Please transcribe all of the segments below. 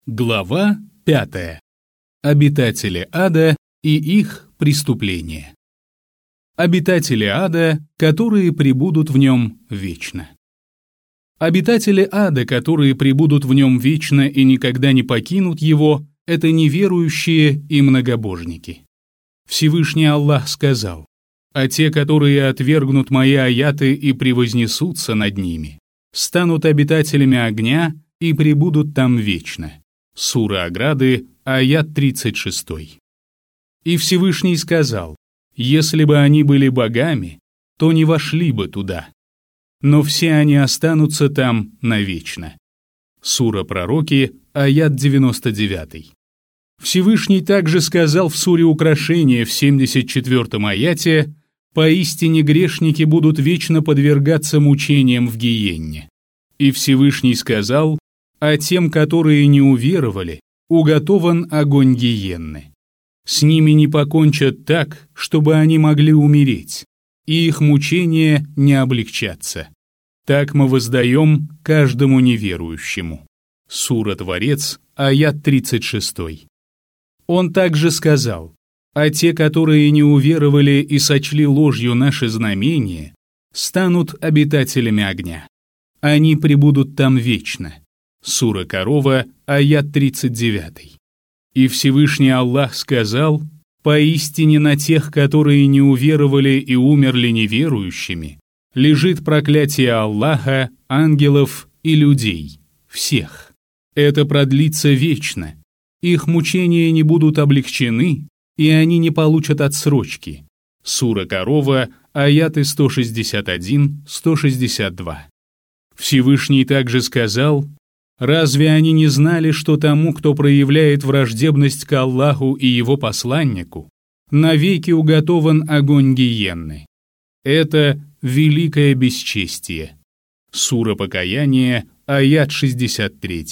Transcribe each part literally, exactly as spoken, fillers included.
Глава пятая. Обитатели ада и их преступления. Обитатели ада, которые пребудут в нем вечно. Обитатели ада, которые пребудут в нем вечно и никогда не покинут его, это неверующие и многобожники. Всевышний Аллах сказал: «А те, которые отвергнут мои аяты и превознесутся над ними, станут обитателями огня и пребудут там вечно». Сура Ограды, аят тридцать шесть. И Всевышний сказал: «Если бы они были богами, то не вошли бы туда, но все они останутся там навечно». Сура Пророки, аят девяносто девять. Всевышний также сказал в суре Украшения в семьдесят четвёртом аяте: «Поистине грешники будут вечно подвергаться мучениям в гиенне». И Всевышний сказал: «А тем, которые не уверовали, уготован огонь гиенны. С ними не покончат так, чтобы они могли умереть, и их мучения не облегчатся. Так мы воздаем каждому неверующему». Сура Творец, аят тридцать шесть. Он также сказал: «А те, которые не уверовали и сочли ложью наши знамения, станут обитателями огня. Они пребудут там вечно». Сура Корова, аят тридцать девять. И Всевышний Аллах сказал: «Поистине на тех, которые не уверовали и умерли неверующими, лежит проклятие Аллаха, ангелов и людей, всех. Это продлится вечно. Их мучения не будут облегчены, и они не получат отсрочки». Сура Корова, аяты сто шестьдесят один — сто шестьдесят два. Всевышний также сказал: «Разве они не знали, что тому, кто проявляет враждебность к Аллаху и его посланнику, навеки уготован огонь гиенны? Это великое бесчестие». Сура Покаяние, аят шестьдесят три.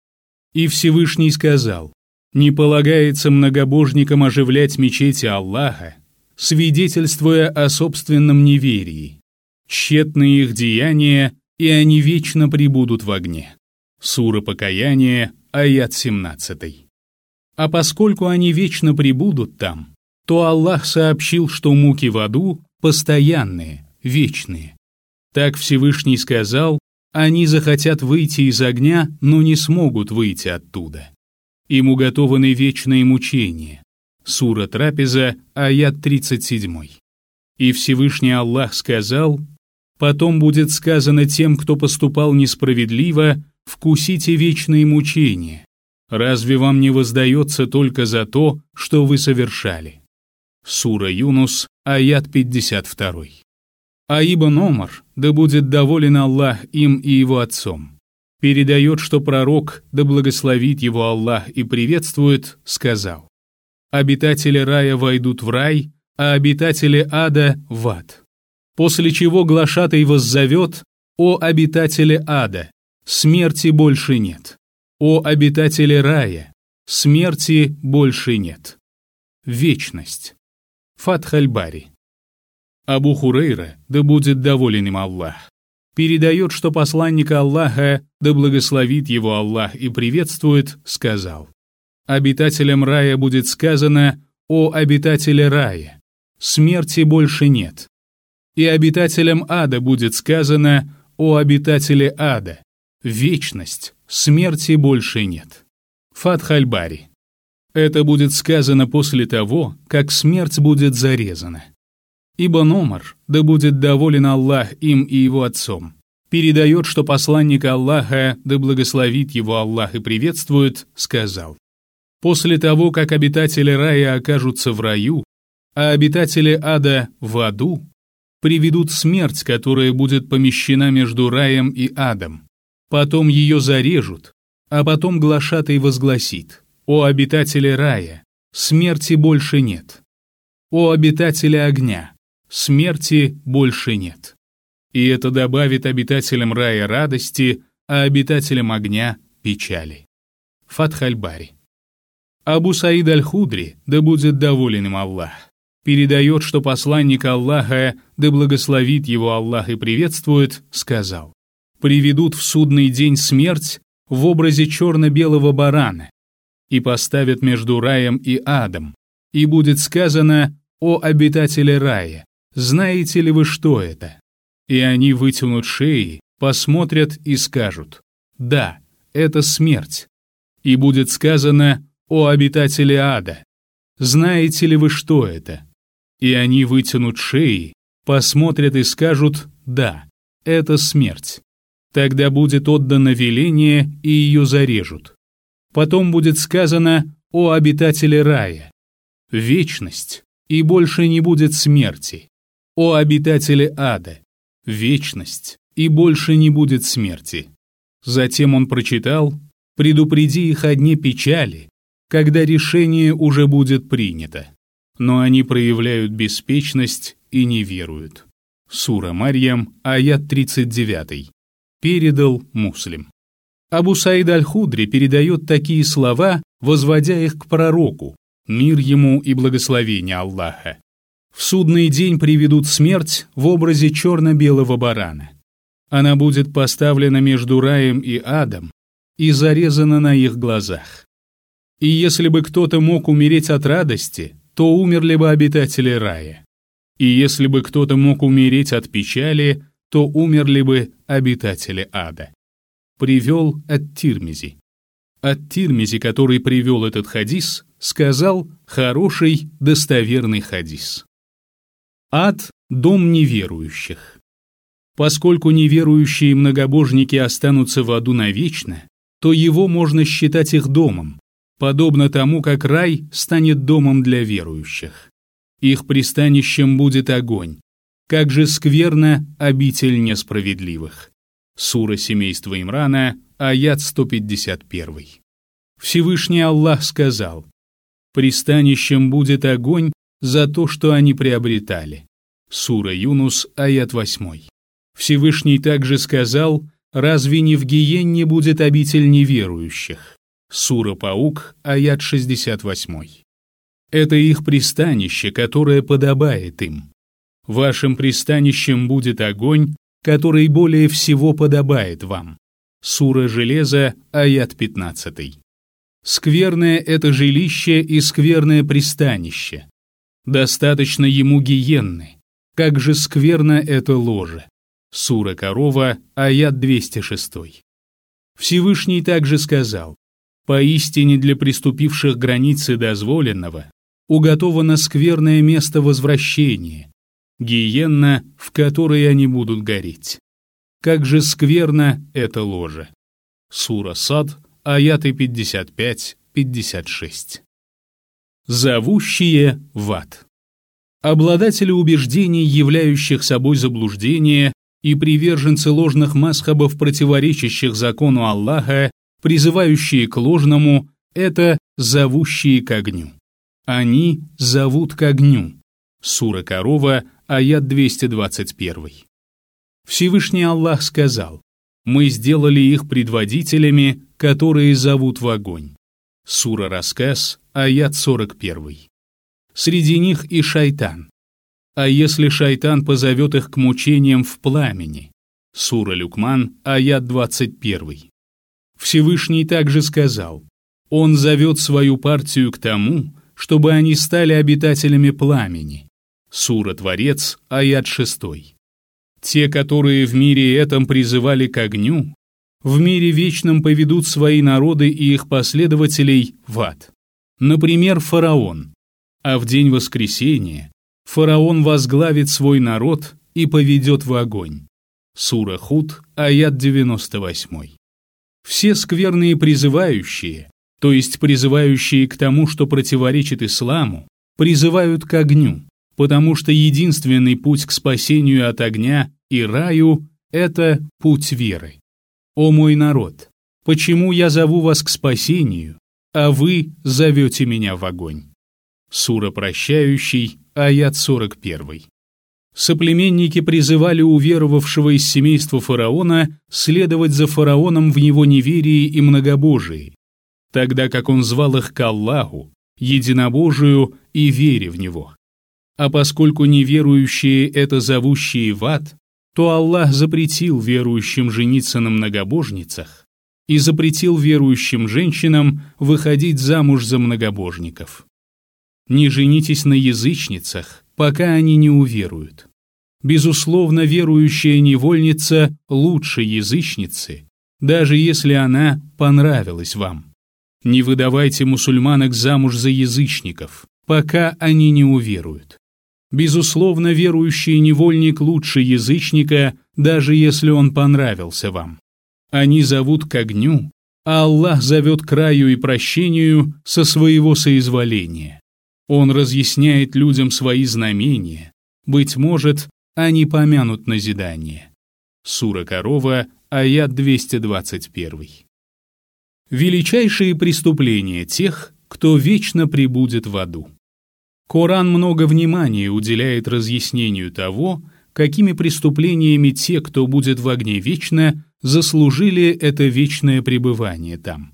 И Всевышний сказал: «Не полагается многобожникам оживлять мечети Аллаха, свидетельствуя о собственном неверии. Тщетны их деяния, и они вечно пребудут в огне». Сура Покаяние, аят семнадцать. А поскольку они вечно пребудут там, то Аллах сообщил, что муки в аду постоянные, вечные. Так Всевышний сказал: «Они захотят выйти из огня, но не смогут выйти оттуда. Им уготованы вечные мучения». Сура Трапеза, аят тридцать семь. И Всевышний Аллах сказал: «Потом будет сказано тем, кто поступал несправедливо: вкусите вечные мучения. Разве вам не воздается только за то, что вы совершали?» Сура Юнус, аят пятьдесят два. А Ибн Омар, да будет доволен Аллах им и его отцом, передает, что пророк, да благословит его Аллах и приветствует, сказал: «Обитатели рая войдут в рай, а обитатели ада в ад. После чего глашатай воззовет: о обитатели ада, смерти больше нет. О обитатели рая, смерти больше нет». Вечность. Фатх аль-Бари. Абу Хурейра, да будет доволен им Аллах, передает, что посланник Аллаха, да благословит его Аллах и приветствует, сказал: «Обитателям рая будет сказано: о обитатели рая, смерти больше нет. И обитателям ада будет сказано: о обитатели ада, вечность, смерти больше нет». Фатх аль-Бари. Это будет сказано после того, как смерть будет зарезана. Ибн Омар, да будет доволен Аллах им и его отцом, передает, что посланник Аллаха, да благословит его Аллах и приветствует, сказал: «После того, как обитатели рая окажутся в раю, а обитатели ада в аду, приведут смерть, которая будет помещена между раем и адом. Потом ее зарежут, а потом глашатай возгласит: о обитатели рая, смерти больше нет. О обитатели огня, смерти больше нет. И это добавит обитателям рая радости, а обитателям огня печали». Фатх аль-Бари. Абу Саид аль-Худри, да будет доволен им Аллах, передает, что посланник Аллаха, да благословит его Аллах и приветствует, сказал: «Приведут в судный день смерть, в образе черно-белого барана, и поставят между раем и адом, и будет сказано: «О обитатели рая, знаете ли вы, что это?» И они вытянут шеи, посмотрят и скажут: «Да, это смерть». И будет сказано: «О обитатели ада, знаете ли вы, что это?» И они вытянут шеи, посмотрят и скажут: «Да, это смерть». Тогда будет отдано веление, и ее зарежут. Потом будет сказано: «О обитатели рая, вечность, и больше не будет смерти. О обитатели ада, вечность, и больше не будет смерти». Затем он прочитал: «Предупреди их о дне печали, когда решение уже будет принято». Но они проявляют беспечность и не веруют. Сура Марьям, аят тридцать девять. Передал Муслим. Абу Саид аль-Худри передает такие слова, возводя их к пророку, мир ему и благословение Аллаха. В судный день приведут смерть в образе черно-белого барана. Она будет поставлена между раем и адом и зарезана на их глазах. И если бы кто-то мог умереть от радости, то умерли бы обитатели рая. И если бы кто-то мог умереть от печали, то умерли бы обитатели ада. Привел ат-Тирмизи. Ат-Тирмизи, который привел этот хадис, сказал: хороший, достоверный хадис. Ад – дом неверующих. Поскольку неверующие многобожники останутся в аду навечно, то его можно считать их домом, подобно тому, как рай станет домом для верующих. Их пристанищем будет огонь. Как же скверна обитель несправедливых. Сура семейства Имрана, аят сто пятьдесят один. Всевышний Аллах сказал: «Пристанищем будет огонь за то, что они приобретали». Сура Юнус, аят восемь. Всевышний также сказал: «Разве не в гиенне будет обитель неверующих?» Сура Паук, аят шестьдесят восемь. Это их пристанище, которое подобает им. Вашим пристанищем будет огонь, который более всего подобает вам. Сура Железа, аят пятнадцать. Скверное это жилище и скверное пристанище. Достаточно ему гиенны. Как же скверно это ложе. Сура Корова, аят двести шесть. Всевышний также сказал: «Поистине для приступивших границы дозволенного уготовано скверное место возвращения, гиенна, в которой они будут гореть. Как же скверно это ложе». Сура Сад, аяты пятьдесят пять пятьдесят шесть. Зовущие в ад. Обладатели убеждений, являющих собой заблуждение, и приверженцы ложных мазхабов, противоречащих закону Аллаха, призывающие к ложному, это зовущие к огню. Они зовут к огню. Сура Корова, аят двести двадцать один. Всевышний Аллах сказал: «Мы сделали их предводителями, которые зовут в огонь». Сура Рассказ, аят сорок один. Среди них и шайтан. А если шайтан позовет их к мучениям в пламени? Сура Люкман, аят двадцать один. Всевышний также сказал: «Он зовет свою партию к тому, чтобы они стали обитателями пламени». Сура Творец, аят шесть. Те, которые в мире этом призывали к огню, в мире вечном поведут свои народы и их последователей в ад. Например, фараон. А в день воскресения фараон возглавит свой народ и поведет в огонь. Сура Худ, аят девяносто восемь. Все скверные призывающие, то есть призывающие к тому, что противоречит исламу, призывают к огню, потому что единственный путь к спасению от огня и раю – это путь веры. О мой народ, почему я зову вас к спасению, а вы зовете меня в огонь? Сура Прощающий, аят сорок один. Соплеменники призывали уверовавшего из семейства фараона следовать за фараоном в его неверии и многобожии, тогда как он звал их к Аллаху, единобожию и вере в него. А поскольку неверующие — это зовущие в ад, то Аллах запретил верующим жениться на многобожницах и запретил верующим женщинам выходить замуж за многобожников. Не женитесь на язычницах, пока они не уверуют. Безусловно, верующая невольница лучше язычницы, даже если она понравилась вам. Не выдавайте мусульманок замуж за язычников, пока они не уверуют. Безусловно, верующий невольник лучше язычника, даже если он понравился вам. Они зовут к огню, а Аллах зовет к раю и прощению со своего соизволения. Он разъясняет людям свои знамения. Быть может, они помянут назидание. Сура Корова, аят двести двадцать один. Величайшие преступления тех, кто вечно пребудет в аду. Коран много внимания уделяет разъяснению того, какими преступлениями те, кто будет в огне вечно, заслужили это вечное пребывание там.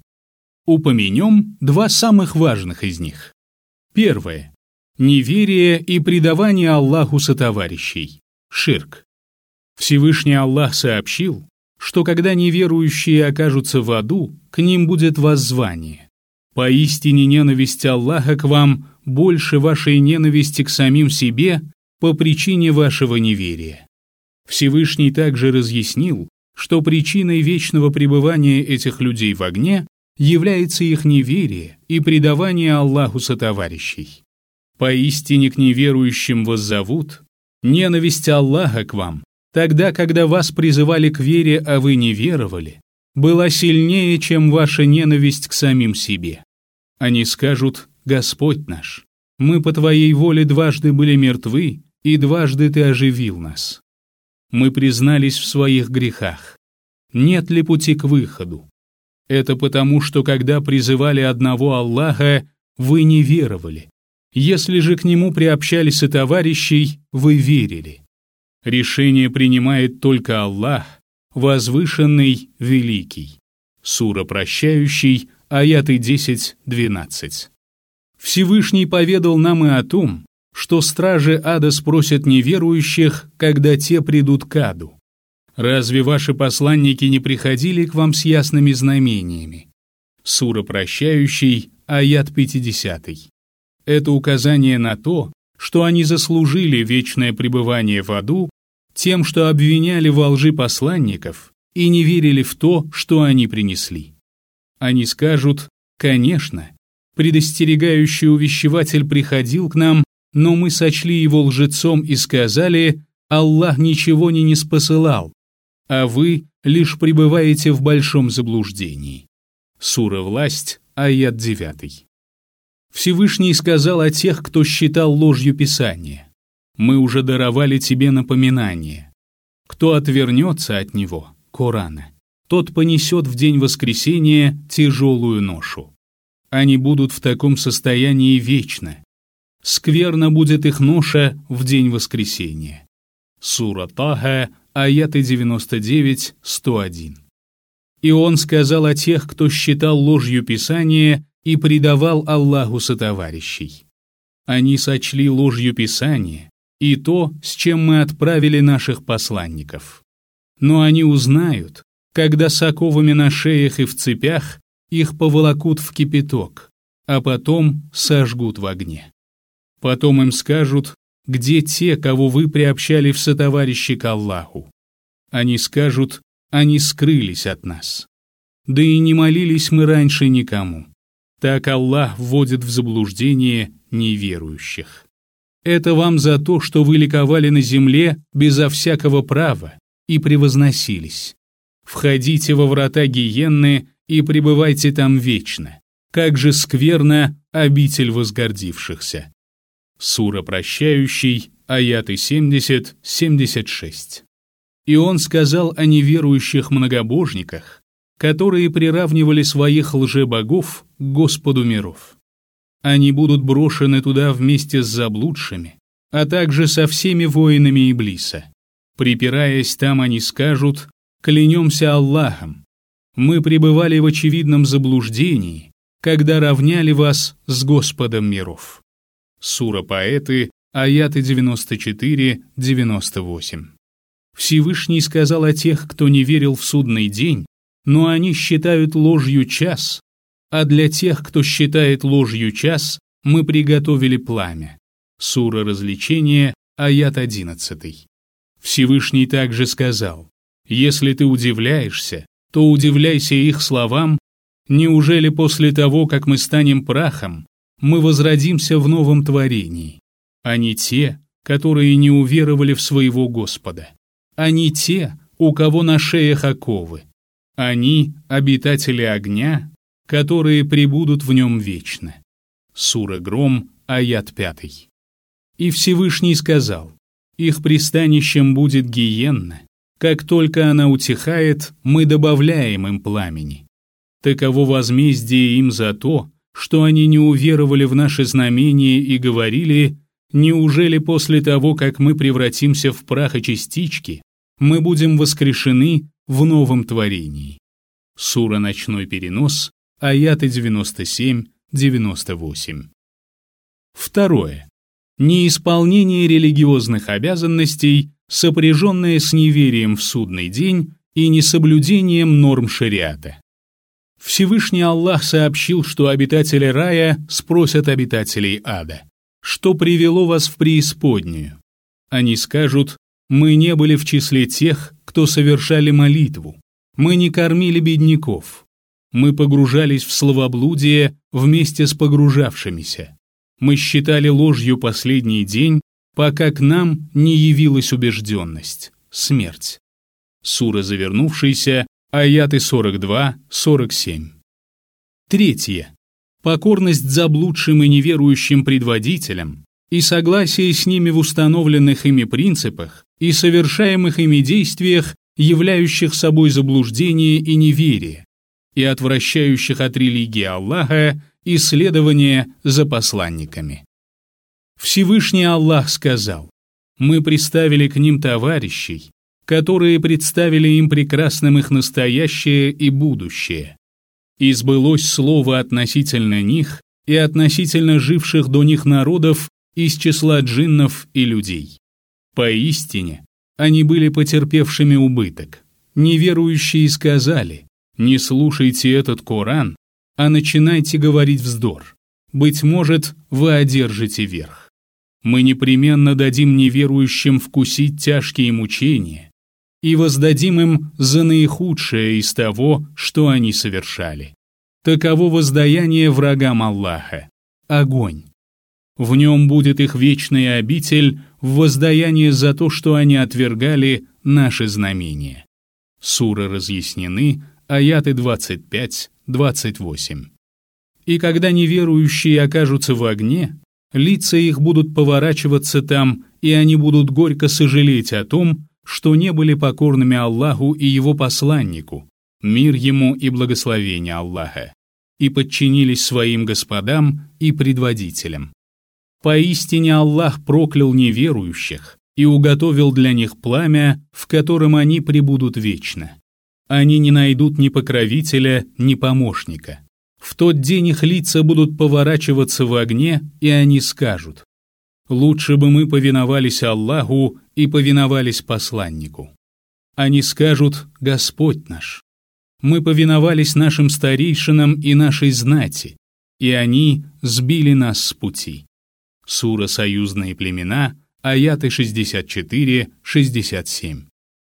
Упомянем два самых важных из них. Первое. Неверие и предавание Аллаху сотоварищей. Ширк. Всевышний Аллах сообщил, что когда неверующие окажутся в аду, к ним будет воззвание. Поистине ненависть Аллаха к вам больше вашей ненависти к самим себе по причине вашего неверия. Всевышний также разъяснил, что причиной вечного пребывания этих людей в огне является их неверие и предавание Аллаху сотоварищей. Поистине к неверующим воззовут ненависть Аллаха к вам, тогда, когда вас призывали к вере, а вы не веровали, была сильнее, чем ваша ненависть к самим себе. Они скажут: «Господь наш, мы по Твоей воле дважды были мертвы, и дважды Ты оживил нас. Мы признались в своих грехах. Нет ли пути к выходу? Это потому, что когда призывали одного Аллаха, вы не веровали. Если же к Нему приобщали сотоварищей, вы верили. Решение принимает только Аллах, возвышенный, великий». Сура Прощающий, аяты десять-двенадцать. Всевышний поведал нам и о том, что стражи ада спросят неверующих, когда те придут к аду: «Разве ваши посланники не приходили к вам с ясными знамениями?» Сура Прощающий, аят пятидесятый. Это указание на то, что они заслужили вечное пребывание в аду тем, что обвиняли во лжи посланников и не верили в то, что они принесли. Они скажут: «Конечно, предостерегающий увещеватель приходил к нам, но мы сочли его лжецом и сказали: Аллах ничего не ниспосылал, а вы лишь пребываете в большом заблуждении». Сура Власть, аят девятый. Всевышний сказал о тех, кто считал ложью Писания: «Мы уже даровали тебе напоминание. Кто отвернется от него, Корана, тот понесет в день воскресения тяжелую ношу. Они будут в таком состоянии вечно. Скверно будет их ноша в день воскресения». Сура Таха, аяты девяносто девять - сто один. И он сказал о тех, кто считал ложью Писание и предавал Аллаху сотоварищей: «Они сочли ложью Писание и то, с чем мы отправили наших посланников. Но они узнают, когда с оковами на шеях и в цепях их поволокут в кипяток, а потом сожгут в огне. Потом им скажут: где те, кого вы приобщали в сотоварищи к Аллаху? Они скажут: они скрылись от нас. Да и не молились мы раньше никому. Так Аллах вводит в заблуждение неверующих. Это вам за то, что вы ликовали на земле безо всякого права и превозносились. Входите во врата гиенны и пребывайте там вечно. Как же скверна обитель возгордившихся». Сура Прощающий, аяты семьдесят - семьдесят шесть. И он сказал о неверующих многобожниках, которые приравнивали своих лжебогов к Господу миров. Они будут брошены туда вместе с заблудшими, а также со всеми воинами Иблиса. Припираясь там, они скажут: «Клянемся Аллахом, мы пребывали в очевидном заблуждении, когда равняли вас с Господом миров». Сура Поэты, аяты девяносто четыре - девяносто восемь. Всевышний сказал о тех, кто не верил в судный день: но они считают ложью час, а для тех, кто считает ложью час, мы приготовили пламя». Сура Развлечение, аят одиннадцатый. Всевышний также сказал: «Если ты удивляешься, то удивляйся их словам. Неужели после того, как мы станем прахом, мы возродимся в новом творении? Они те, которые не уверовали в своего Господа. Они те, у кого на шеях оковы. Они — обитатели огня, которые пребудут в нем вечно». Сура Гром, аят пятый. И Всевышний сказал: «Их пристанищем будет гиенна. Как только она утихает, мы добавляем им пламени. Таково возмездие им за то, что они не уверовали в наше знамение и говорили: неужели после того, как мы превратимся в прах и частички, мы будем воскрешены в новом творении». Сура Ночной перенос, аяты девяносто семь девяносто восемь. Второе. Неисполнение религиозных обязанностей, сопряженное с неверием в судный день и несоблюдением норм шариата. Всевышний Аллах сообщил, что обитатели рая спросят обитателей ада: «Что привело вас в преисподнюю?» Они скажут: «Мы не были в числе тех, кто совершали молитву. Мы не кормили бедняков. Мы погружались в словоблудие вместе с погружавшимися. Мы считали ложью последний день, пока к нам не явилась убежденность, смерть». Сура Завернувшийся, аяты сорок два сорок семь. Третье. Покорность заблудшим и неверующим предводителям и согласие с ними в установленных ими принципах и совершаемых ими действиях, являющих собой заблуждение и неверие, и отвращающих от религии Аллаха и следования за посланниками. Всевышний Аллах сказал: «Мы приставили к ним товарищей, которые представили им прекрасным их настоящее и будущее. И сбылось слово относительно них и относительно живших до них народов из числа джиннов и людей. Поистине, они были потерпевшими убыток. Неверующие сказали: не слушайте этот Коран, а начинайте говорить вздор. Быть может, вы одержите верх. Мы непременно дадим неверующим вкусить тяжкие мучения и воздадим им за наихудшее из того, что они совершали. Таково воздаяние врагам Аллаха — огонь. В нем будет их вечная обитель в воздаяние за то, что они отвергали наши знамения». Суры Разъяснены, аяты двадцать пять двадцать восемь. «И когда неверующие окажутся в огне, лица их будут поворачиваться там, и они будут горько сожалеть о том, что не были покорными Аллаху и Его посланнику, мир Ему и благословение Аллаха, и подчинились своим господам и предводителям. Поистине Аллах проклял неверующих и уготовил для них пламя, в котором они пребудут вечно. Они не найдут ни покровителя, ни помощника. В тот день их лица будут поворачиваться в огне, и они скажут: лучше бы мы повиновались Аллаху и повиновались посланнику. Они скажут: Господь наш, мы повиновались нашим старейшинам и нашей знати, и они сбили нас с пути. Сура «Союзные племена», аяты шестьдесят четыре шестьдесят семь.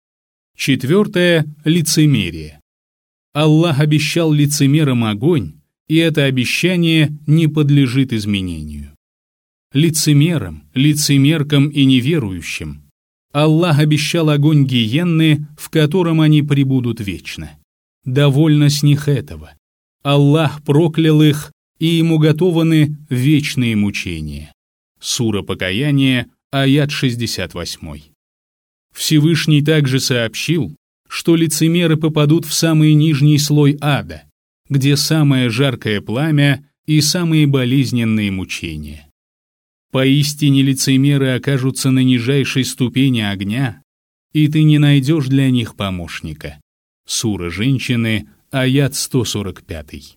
Четвертое – лицемерие. Аллах обещал лицемерам огонь, и это обещание не подлежит изменению. Лицемерам, лицемеркам и неверующим Аллах обещал огонь гиенны, в котором они пребудут вечно. Довольно с них этого. Аллах проклял их, и им уготованы вечные мучения. Сура Покаяние, аят шестьдесят восемь. Всевышний также сообщил, что лицемеры попадут в самый нижний слой ада, где самое жаркое пламя и самые болезненные мучения. Поистине лицемеры окажутся на нижайшей ступени огня, и ты не найдешь для них помощника. Сура Женщины, аят сто сорок пять.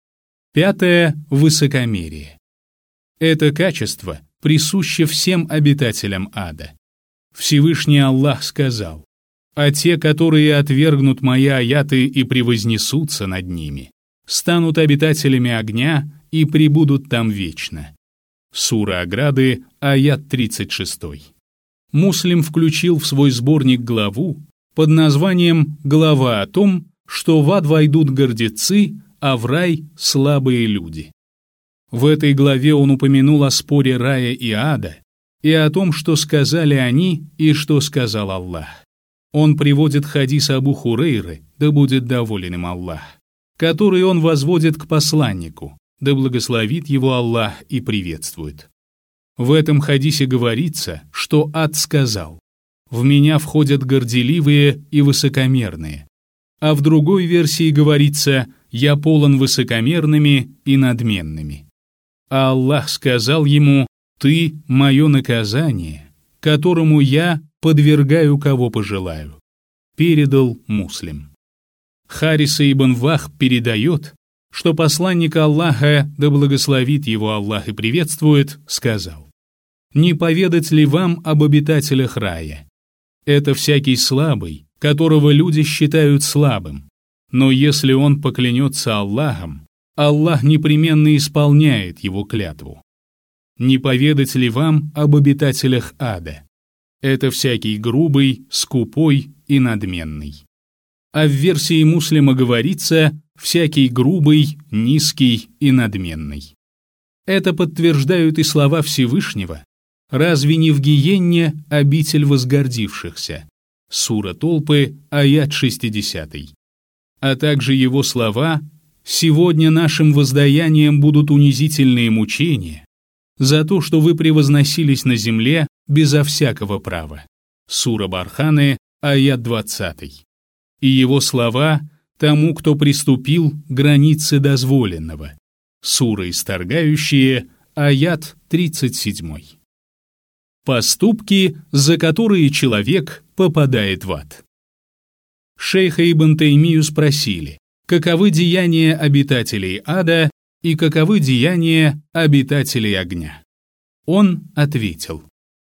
Пятое – высокомерие. Это качество присуще всем обитателям ада. Всевышний Аллах сказал: А те, которые отвергнут мои аяты и превознесутся над ними, станут обитателями огня и пребудут там вечно. Сура Ограды, аят тридцать шесть. Муслим включил в свой сборник главу под названием «Глава о том, что в ад войдут гордецы, а в рай – слабые люди». В этой главе он упомянул о споре рая и ада и о том, что сказали они и что сказал Аллах. Он приводит хадис Абу Хурейры, да будет доволен им Аллах, который он возводит к посланнику, да благословит его Аллах и приветствует. В этом хадисе говорится, что ад сказал: «В меня входят горделивые и высокомерные», а в другой версии говорится: «Я полон высокомерными и надменными». А Аллах сказал ему: «Ты – мое наказание, которому я подвергаю кого пожелаю», передал Муслим. Хариса ибн Вахб передает, что посланник Аллаха, да благословит его Аллах и приветствует, сказал: «Не поведать ли вам об обитателях рая? Это всякий слабый, которого люди считают слабым, но если он поклянется Аллахом, Аллах непременно исполняет его клятву. Не поведать ли вам об обитателях ада? Это всякий грубый, скупой и надменный». А в версии Муслима говорится: «всякий грубый, низкий и надменный». Это подтверждают и слова Всевышнего: «Разве не в гиенне обитель возгордившихся?» Сура Толпы, аят шестьдесят. А также его слова: «Сегодня нашим воздаянием будут унизительные мучения за то, что вы превозносились на земле безо всякого права». Сура Барханы, аят двадцать. И его слова: «Тому, кто приступил границы дозволенного». Сура Исторгающие, аят тридцать семь. Поступки, за которые человек попадает в ад. Шейха Ибн Таймию спросили, каковы деяния обитателей ада и каковы деяния обитателей огня. Он ответил: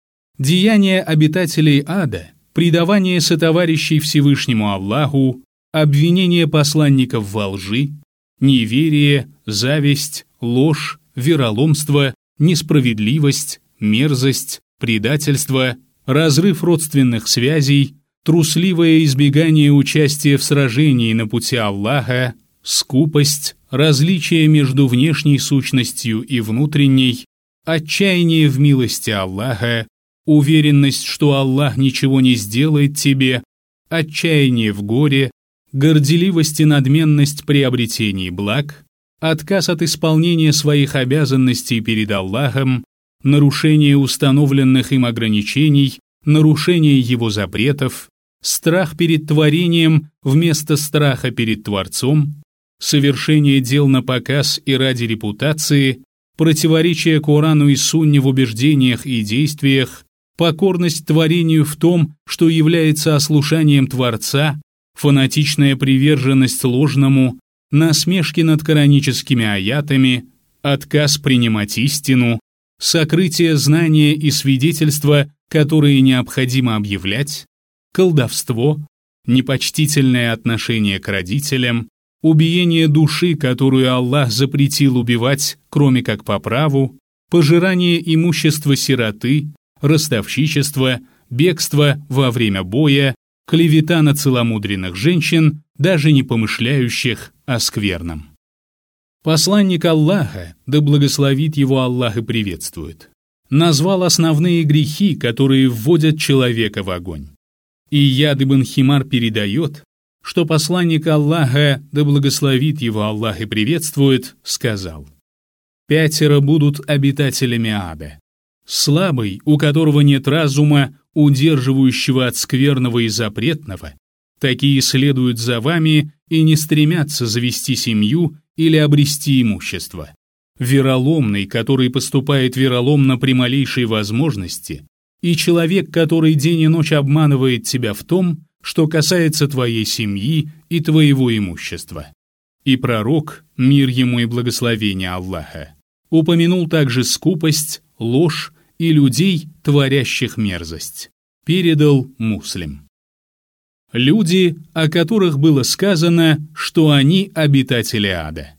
деяния обитателей ада – предавание сотоварищей Всевышнему Аллаху, обвинение посланников во лжи, неверие, зависть, ложь, вероломство, несправедливость, мерзость, предательство, разрыв родственных связей, трусливое избегание участия в сражении на пути Аллаха, скупость, различие между внешней сущностью и внутренней, отчаяние в милости Аллаха, уверенность, что Аллах ничего не сделает тебе, отчаяние в горе, горделивость и надменность при обретении благ, отказ от исполнения своих обязанностей перед Аллахом, нарушение установленных им ограничений, нарушение его запретов, страх перед творением вместо страха перед Творцом, совершение дел на показ и ради репутации, противоречие Корану и Сунне в убеждениях и действиях, покорность творению в том, что является ослушанием Творца, фанатичная приверженность ложному, насмешки над кораническими аятами, отказ принимать истину, сокрытие знания и свидетельства, которые необходимо объявлять, колдовство, непочтительное отношение к родителям, убиение души, которую Аллах запретил убивать, кроме как по праву, пожирание имущества сироты, ростовщичество, бегство во время боя, клевета на целомудренных женщин, даже не помышляющих о скверном. Посланник Аллаха, да благословит его Аллах и приветствует, назвал основные грехи, которые вводят человека в огонь. И Яд ибн Химар передает, что посланник Аллаха, да благословит его Аллах и приветствует, сказал: «Пятеро будут обитателями ада. Слабый, у которого нет разума, удерживающего от скверного и запретного, такие следуют за вами и не стремятся завести семью или обрести имущество. Вероломный, который поступает вероломно при малейшей возможности, и человек, который день и ночь обманывает тебя в том, что касается твоей семьи и твоего имущества». И пророк, мир ему и благословение Аллаха, упомянул также скупость, ложь и людей, творящих мерзость. Передал Муслим. Люди, о которых было сказано, что они обитатели ада.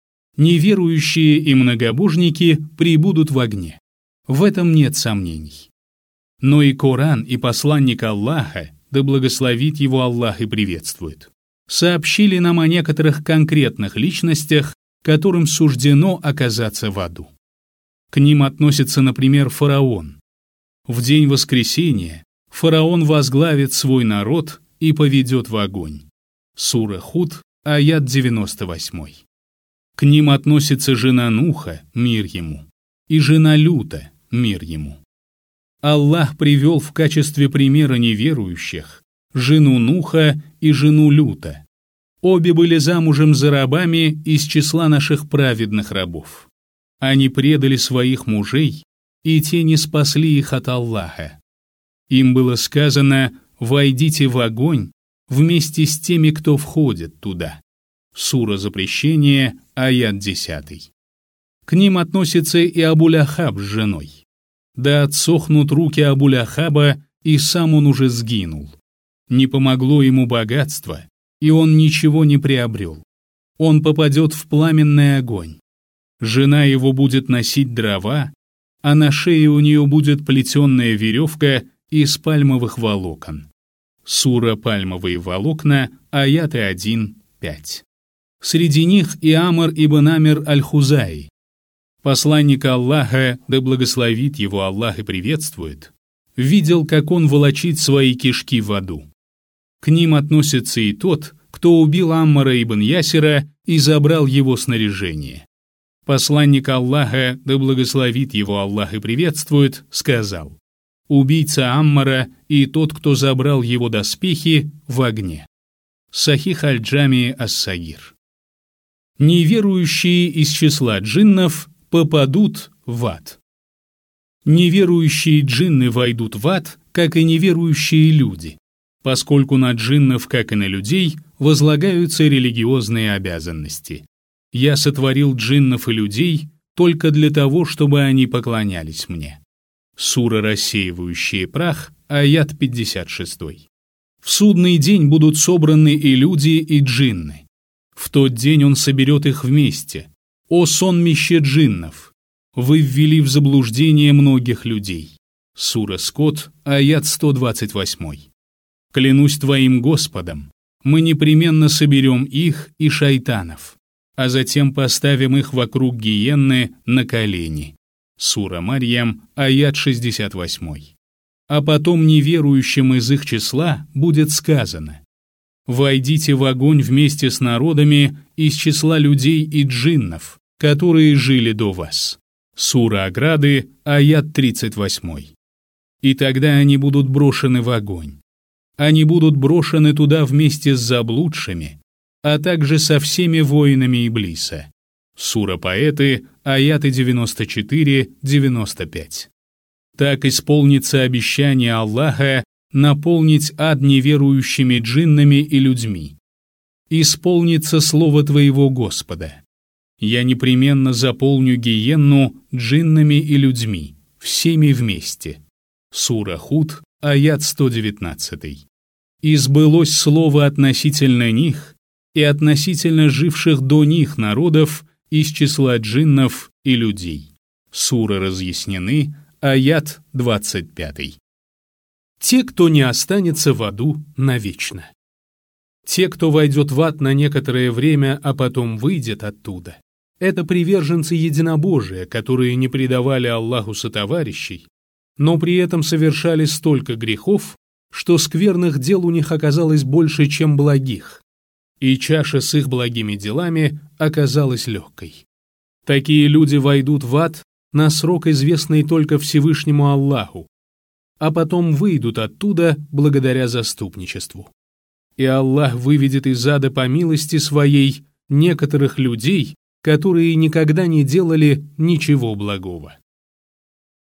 Неверующие и многобожники прибудут в огне. В этом нет сомнений. Но и Коран, и посланник Аллаха, да благословит его Аллах и приветствует, сообщили нам о некоторых конкретных личностях, которым суждено оказаться в аду. К ним относится, например, фараон. В день воскресения фараон возглавит свой народ и поведет в огонь. Сура Худ, аят девяносто восемь. К ним относится жена Нуха, мир ему, и жена Люта, мир ему. Аллах привел в качестве примера неверующих жену Нуха и жену Люта. Обе были замужем за рабами из числа наших праведных рабов. Они предали своих мужей, и те не спасли их от Аллаха. Им было сказано: «Войдите в огонь вместе с теми, кто входит туда». Сура запрещения, аят десятый. К ним относится и Абу-Ляхаб с женой. Да отсохнут руки Абу-Ляхаба, и сам он уже сгинул. Не помогло ему богатство, и он ничего не приобрел. Он попадет в пламенный огонь. Жена его будет носить дрова, а на шее у нее будет плетенная веревка из пальмовых волокон. Сура «Пальмовые волокна», аяты один пять. Среди них и Амар ибн Амир аль-Хузаи. Посланник Аллаха, да благословит его Аллах и приветствует, видел, как он волочит свои кишки в аду. К ним относится и тот, кто убил Аммара ибн Ясира и забрал его снаряжение. Посланник Аллаха, да благословит его Аллах и приветствует, сказал: убийца Аммара и тот, кто забрал его доспехи, в огне. Сахих аль-Джами ас-Сагир. Неверующие из числа джиннов попадут в ад. Неверующие джинны войдут в ад, как и неверующие люди, поскольку на джиннов, как и на людей, возлагаются религиозные обязанности. Я сотворил джиннов и людей только для того, чтобы они поклонялись мне. Сура «Рассеивающий прах», аят пятьдесят шесть. В судный день будут собраны и люди, и джинны. В тот день он соберет их вместе. О сонмище джиннов! Вы ввели в заблуждение многих людей. Сура Скот, аят сто двадцать восемь. Клянусь твоим Господом, мы непременно соберем их и шайтанов, а затем поставим их вокруг гиенны на колени. Сура Марьям, аят шестьдесят восемь. А потом неверующим из их числа будет сказано: «Войдите в огонь вместе с народами из числа людей и джиннов, которые жили до вас». Сура Ограды, аят тридцать восемь. И тогда они будут брошены в огонь. Они будут брошены туда вместе с заблудшими, а также со всеми воинами Иблиса. Сура Поэты, аяты девяносто четыре девяносто пять. Так исполнится обещание Аллаха наполнить ад неверующими джиннами и людьми. Исполнится слово твоего Господа: я непременно заполню гиенну джиннами и людьми, всеми вместе. Сура Худ, аят сто девятнадцать. И сбылось слово относительно них и относительно живших до них народов из числа джиннов и людей. Суры разъяснены, аят двадцать пять. Те, кто не останется в аду навечно. Те, кто войдет в ад на некоторое время, а потом выйдет оттуда, это приверженцы единобожия, которые не предавали Аллаху сотоварищей, но при этом совершали столько грехов, что скверных дел у них оказалось больше, чем благих, и чаша с их благими делами оказалась легкой. Такие люди войдут в ад на срок, известный только Всевышнему Аллаху, а потом выйдут оттуда благодаря заступничеству. И Аллах выведет из ада по милости своей некоторых людей, которые никогда не делали ничего благого.